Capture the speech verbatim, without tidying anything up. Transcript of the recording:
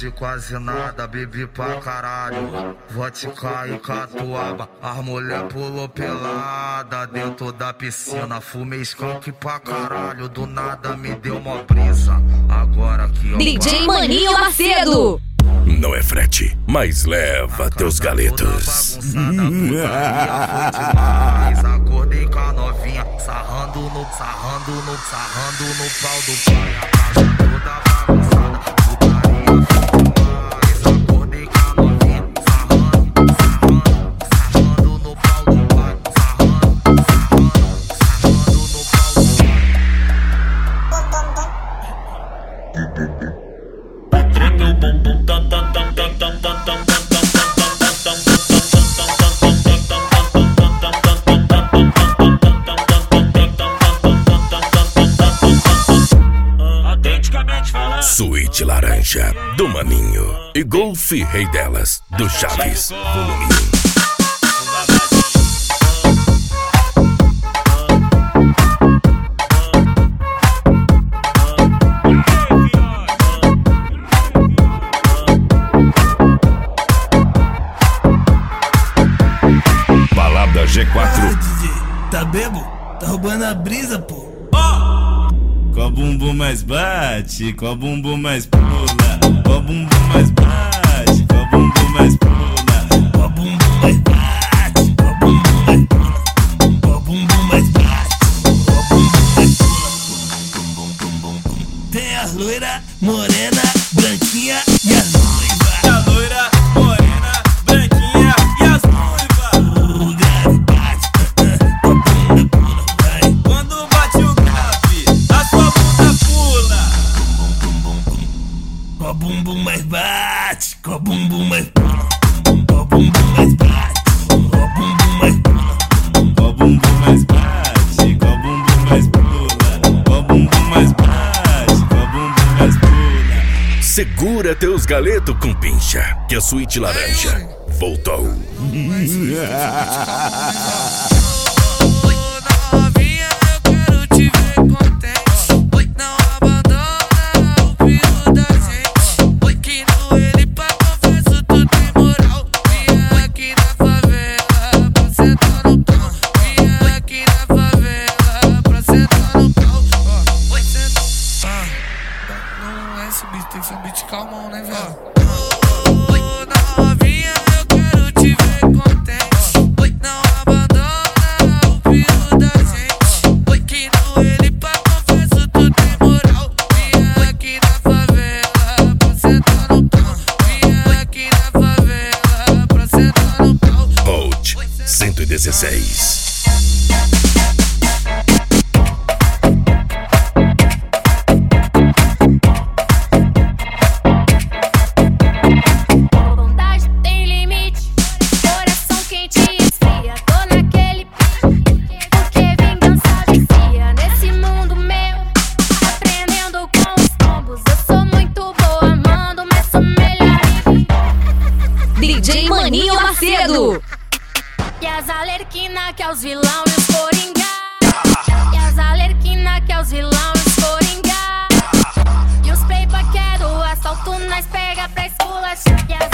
de quase nada, bebi pra caralho. Vodka e catuaba, as mulher pulou pelada dentro da piscina. Fumei skunk pra caralho, do nada me deu uma brisa. Agora que eu D J Maninho Macedo. Não é frete, mas leva teus galetos. Acordei com a novinha, sarrando no, sarrando no, sarrando no pau do pai. A casa toda bagunçada, putaria demais. Acordei com a novinha, sarrando, sarrando, sarrando no pau do pai. Sarrando, sarrando, sarrando no pau do pai. Suíte laranja do Maninho e Golf Rei delas do Chaves Volume um. Balada G quatro. Ah, D J, tá bebo? Tá roubando a brisa, pô. Qual bumbum mais bate, qual bumbum mais pula, qual bumbum mais bate, qual bumbum mais pula, qual bumbum mais bate, qual bumbum mais pula, qual bumbum mais bate, qual bumbum mais pula. Tem a loira, morena, branquinha e as noivas. A loira, morena, branquinha e as noivas. O grave bate, qual bunda pula, vai. Quando bate o grave, a sua bunda pula. Qual bumbum mais bate, qual bumbum mais pula, qual bumbum mais bate, qual bumbum mais pula, qual bumbum mais bate, qual bumbum mais pula, qual bumbum mais bate, qual bumbum mais pula. Segura teus galetos com pincha, que a Suíte Laranja voltou. Tem que ser um beat calmão, né, velho? Oi, novinha, eu quero te ver contente. Oi, não abandona o filho da gente. Oi, que no ele pra confesso tu tem moral. Vinha aqui na favela pra sentar no pau. Vinha aqui na favela pra sentar no pau. Hold cento e dezesseis. D J Maninho Macedo. E as alerquina que é os vilão e os coringa. E as alerquina que é os vilão e os coringa. E os peipa que é do assalto nós pega pra esculachar.